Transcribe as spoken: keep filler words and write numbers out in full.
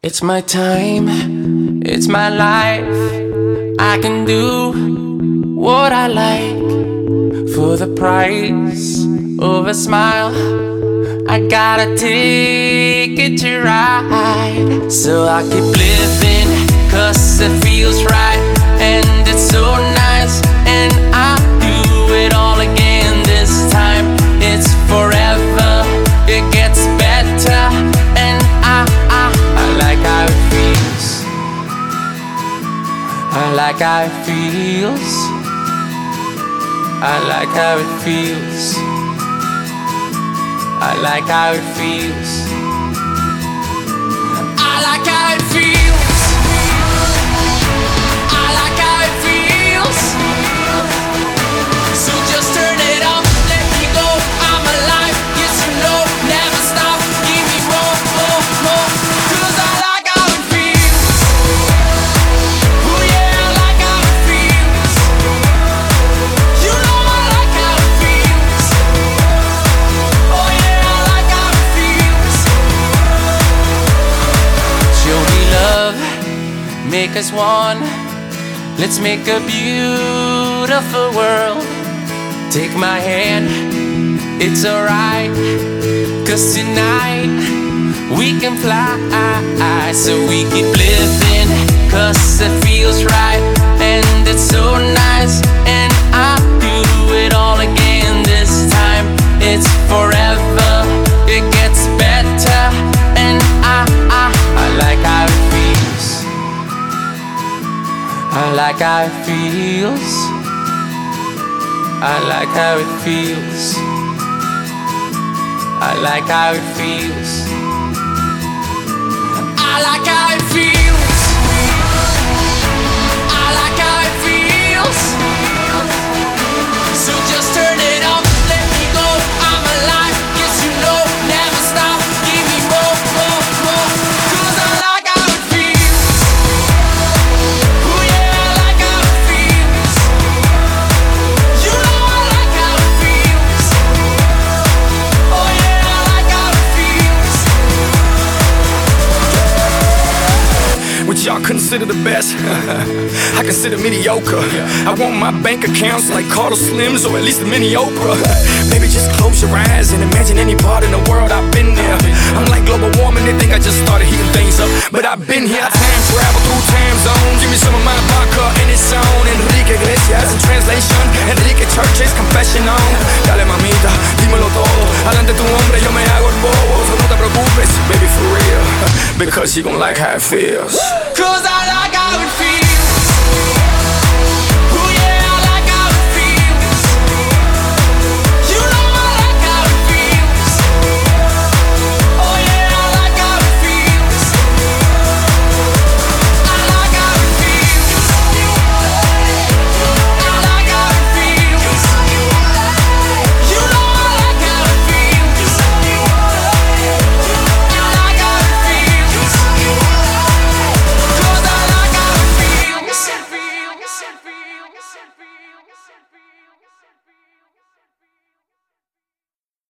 It's my time, it's my life. I can do what I like for the price of a smile. I got a ticket to ride, so I keep living, cause it feels right. And it's so nice, and I do it all again this time. It's forever, it gets better, and I, I, I like how it feels. I like how it feels. I like how it feels. I like how it feels. I like how it feels. I like how it feels. So just turn it up, let me go. I'm alive, yes you know, never stop. Give me more, more, more. Cause I like how it feels. Oh yeah, I like how it feels. You know I like how it feels. Oh yeah, I like how it feels. Show me love, make us one. Let's make a beautiful world. Take my hand, it's alright, cause tonight we can fly. So we keep living, cause it feels right. And it's so nice, and I do it all again this time. It's forever, it gets better, and I, I, I like how it feels. I like how it feels. I like how it feels. I like how it feels. I like how it feels. I like how it feels. So just turn it up, let me go. I'm alive, yes you know, never stop. Give me more, more, more. Cause I like how it feels. Oh yeah, I like how it feels. You know I like how it feels. Oh yeah, I like how it feels. What y'all consider the best, I consider mediocre. I want my bank accounts like Carter Slims, or at least a mini Oprah. Baby, just close your eyes and imagine any part in the world I've been there. I'm like global warming, they think I just started heating things up, but I've been here. I time travel through time zones. Give me some of my vodka and it's on. Enrique Iglesias in translation, Enrique Church's confession on. Dale mamita, dímelo todo. Adelante tu hombre, yo me hago el bobo. So no te preocupes, baby, for real, because you gon' like how it feels. Cause I like how it feels.